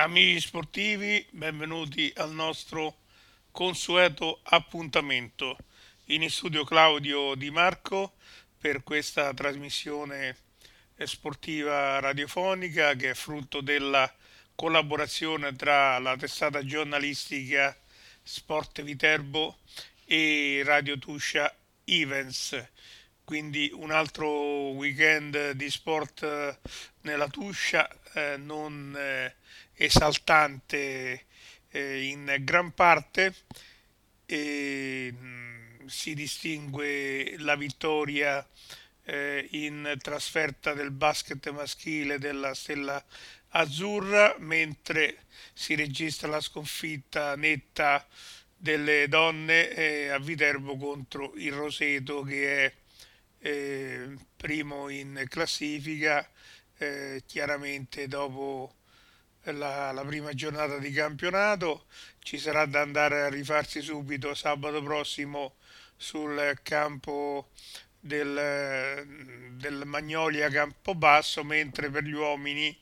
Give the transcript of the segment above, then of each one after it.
Amici sportivi, benvenuti al nostro consueto appuntamento. In studio Claudio Di Marco per questa trasmissione sportiva radiofonica che è frutto della collaborazione tra la testata giornalistica Sport Viterbo e Radio Tuscia Events. Quindi un altro weekend di sport nella Tuscia, non esaltante in gran parte, e si distingue la vittoria in trasferta del basket maschile della Stella Azzurra, mentre si registra la sconfitta netta delle donne a Viterbo contro il Roseto, che è primo in classifica, chiaramente dopo la prima giornata di campionato. Ci sarà da andare a rifarsi subito sabato prossimo sul campo del Magnolia Campobasso, mentre per gli uomini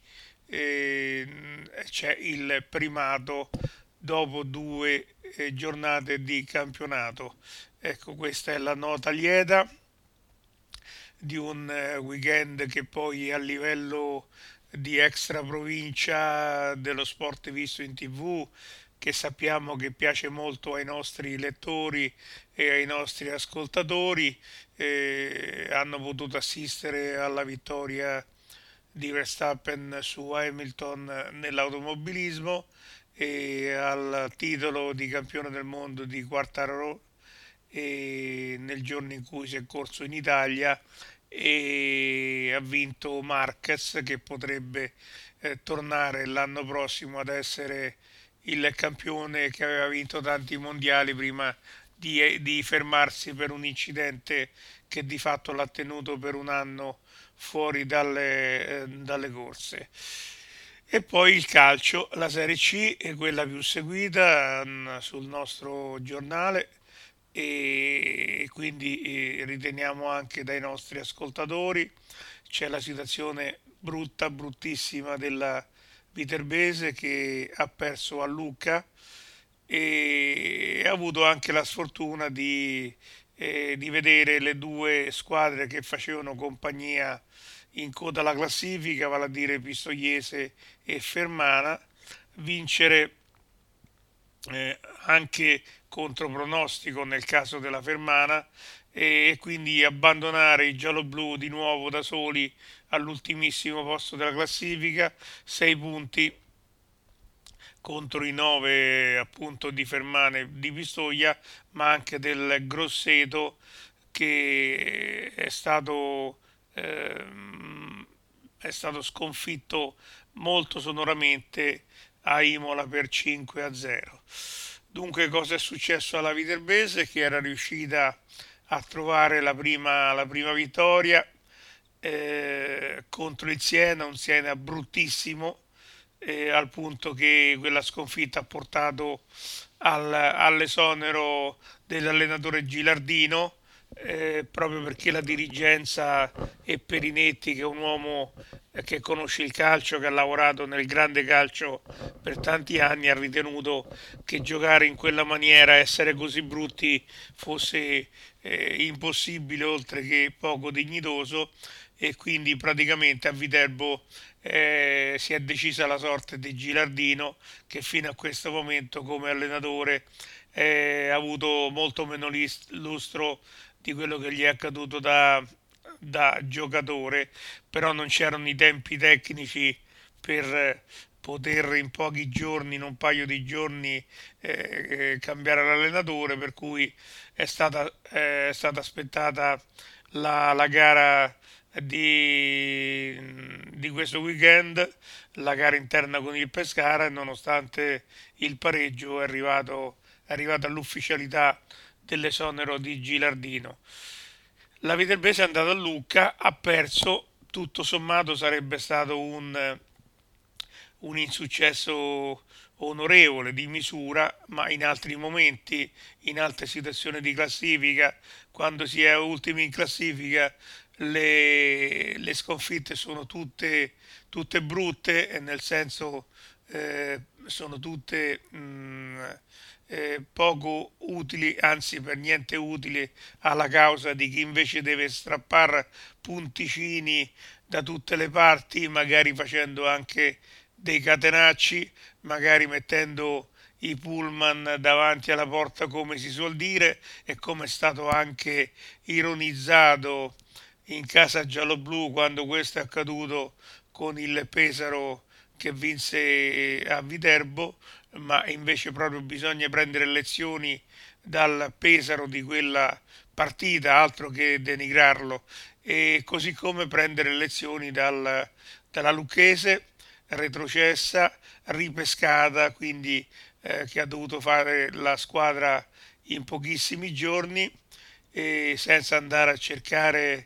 c'è il primato dopo due giornate di campionato. Ecco, questa è la nota lieta di un weekend che poi a livello di extra provincia dello sport visto in TV, che sappiamo che piace molto ai nostri lettori e ai nostri ascoltatori, hanno potuto assistere alla vittoria di Verstappen su Hamilton nell'automobilismo e al titolo di campione del mondo di Quartararo e nel giorno in cui si è corso in Italia, e ha vinto Marquez, che potrebbe tornare l'anno prossimo ad essere il campione che aveva vinto tanti mondiali prima di fermarsi per un incidente che di fatto l'ha tenuto per un anno fuori dalle corse. E poi il calcio, la Serie C è quella più seguita sul nostro giornale, e quindi riteniamo anche dai nostri ascoltatori. C'è la situazione brutta, bruttissima della Viterbese, che ha perso a Lucca e ha avuto anche la sfortuna di vedere le due squadre che facevano compagnia in coda alla classifica, vale a dire Pistoiese e Fermana, vincere anche contro pronostico nel caso della Fermana, e quindi abbandonare i gialloblu di nuovo da soli all'ultimissimo posto della classifica, 6 punti contro i 9 appunto di Fermana e di Pistoia, ma anche del Grosseto, che è stato sconfitto molto sonoramente a Imola per 5-0. Dunque, cosa è successo alla Viterbese? Che era riuscita a trovare la prima vittoria contro il Siena, un Siena bruttissimo, al punto che quella sconfitta ha portato all'esonero dell'allenatore Gilardino, proprio perché la dirigenza e Perinetti, che è un uomo che conosce il calcio, che ha lavorato nel grande calcio per tanti anni, ha ritenuto che giocare in quella maniera, essere così brutti, fosse impossibile, oltre che poco dignitoso, e quindi praticamente a Viterbo si è decisa la sorte di Gilardino, che fino a questo momento come allenatore ha avuto molto meno lustro di quello che gli è accaduto da giocatore. Però non c'erano i tempi tecnici per poter in pochi giorni, in un paio di giorni, cambiare l'allenatore, per cui è stata aspettata la gara di questo weekend, la gara interna con il Pescara, e nonostante il pareggio è arrivato all'ufficialità dell'esonero di Gilardino. La Viterbese è andata a Lucca, ha perso, tutto sommato sarebbe stato un insuccesso onorevole, di misura, ma in altri momenti, in altre situazioni di classifica, quando si è ultimi in classifica, le sconfitte sono tutte brutte, nel senso sono tutte poco utili, anzi per niente utili alla causa di chi invece deve strappare punticini da tutte le parti, magari facendo anche dei catenacci, magari mettendo i pullman davanti alla porta, come si suol dire, e come è stato anche ironizzato in casa gialloblu quando questo è accaduto con il Pesaro che vinse a Viterbo, ma invece proprio bisogna prendere lezioni dal Pesaro di quella partita, altro che denigrarlo, e così come prendere lezioni dalla Lucchese, retrocessa, ripescata, quindi che ha dovuto fare la squadra in pochissimi giorni e senza andare a cercare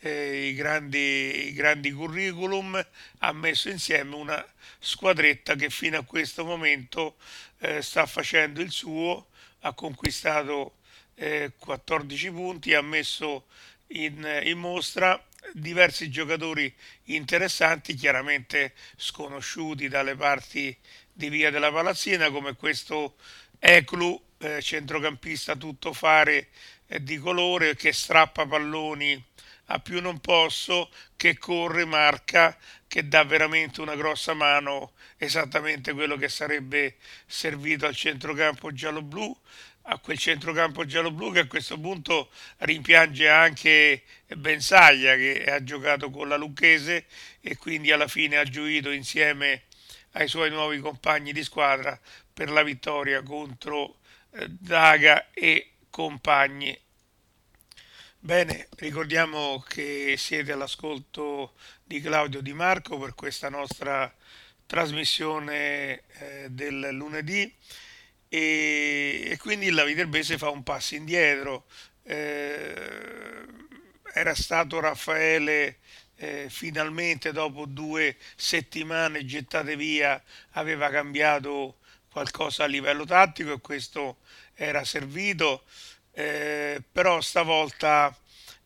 i grandi curriculum, ha messo insieme una squadretta che fino a questo momento sta facendo il suo, ha conquistato 14 punti, ha messo in mostra diversi giocatori interessanti, chiaramente sconosciuti dalle parti di Via della Palazzina, come questo Eclu, centrocampista tuttofare di colore che strappa palloni a più non posso, che corre, marca, che dà veramente una grossa mano, esattamente quello che sarebbe servito al centrocampo giallo-blu, a quel centrocampo giallo-blu che a questo punto rimpiange anche Bensaglia che ha giocato con la Lucchese e quindi alla fine ha gioito insieme ai suoi nuovi compagni di squadra per la vittoria contro Daga e compagni. Bene, ricordiamo che siete all'ascolto di Claudio Di Marco per questa nostra trasmissione del lunedì e quindi la Viterbese fa un passo indietro. Era stato Raffaele finalmente dopo 2 settimane gettate via, aveva cambiato qualcosa a livello tattico e questo era servito, però stavolta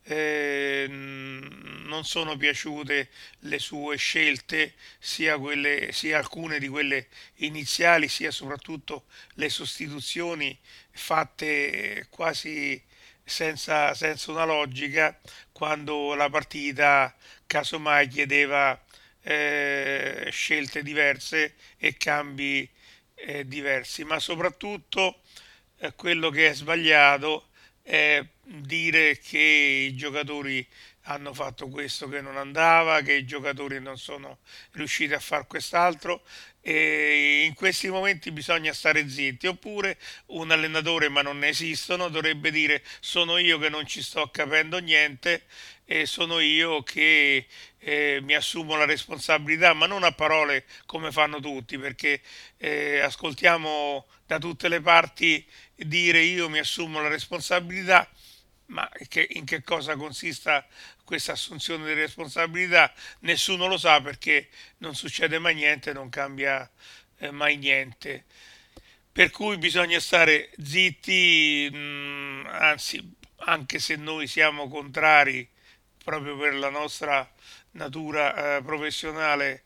non sono piaciute le sue scelte, sia alcune di quelle iniziali, sia soprattutto le sostituzioni fatte quasi senza una logica, quando la partita casomai chiedeva scelte diverse e cambi diversi, ma soprattutto quello che è sbagliato è dire che i giocatori hanno fatto questo che non andava, che i giocatori non sono riusciti a fare quest'altro e in questi momenti bisogna stare zitti, oppure un allenatore, ma non ne esistono, dovrebbe dire sono io che non ci sto capendo niente e sono io che mi assumo la responsabilità, ma non a parole come fanno tutti, perché ascoltiamo da tutte le parti dire io mi assumo la responsabilità, ma in che cosa consista questa assunzione di responsabilità? Nessuno lo sa perché non succede mai niente, non cambia mai niente. Per cui bisogna stare zitti, anzi, anche se noi siamo contrari proprio per la nostra natura professionale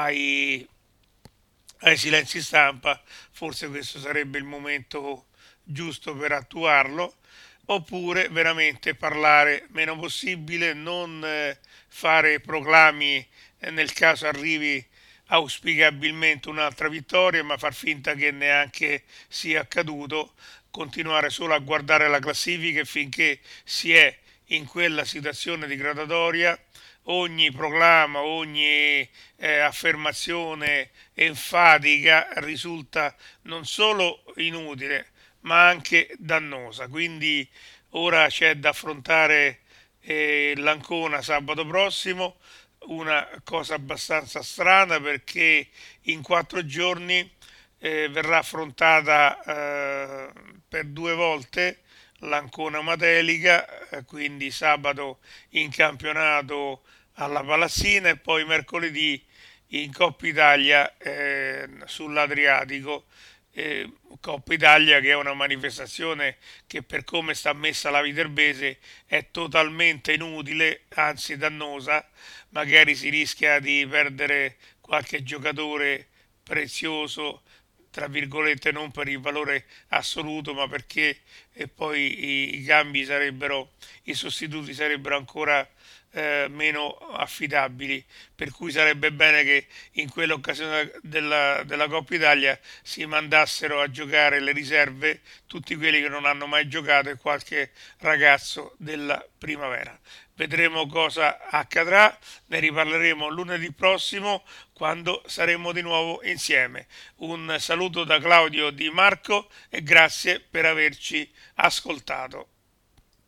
ai silenzi stampa, forse questo sarebbe il momento giusto per attuarlo, oppure veramente parlare meno possibile, non fare proclami nel caso arrivi auspicabilmente un'altra vittoria, ma far finta che neanche sia accaduto, continuare solo a guardare la classifica e finché si è in quella situazione di gradatoria ogni proclama, ogni affermazione enfatica risulta non solo inutile, ma anche dannosa. Quindi ora c'è da affrontare l'Ancona sabato prossimo, una cosa abbastanza strana perché in 4 giorni verrà affrontata per 2 volte l'Ancona Matelica, quindi sabato in campionato alla Palazzina e poi mercoledì in Coppa Italia sull'Adriatico. Coppa Italia che è una manifestazione che per come sta messa la Viterbese è totalmente inutile, anzi dannosa, magari si rischia di perdere qualche giocatore prezioso, tra virgolette, non per il valore assoluto, ma perché poi i cambi sarebbero, i sostituti sarebbero ancora meno affidabili, per cui sarebbe bene che in quell'occasione della Coppa Italia si mandassero a giocare le riserve, tutti quelli che non hanno mai giocato e qualche ragazzo della primavera. Vedremo cosa accadrà, ne riparleremo lunedì prossimo quando saremo di nuovo insieme. Un saluto da Claudio Di Marco e grazie per averci ascoltato.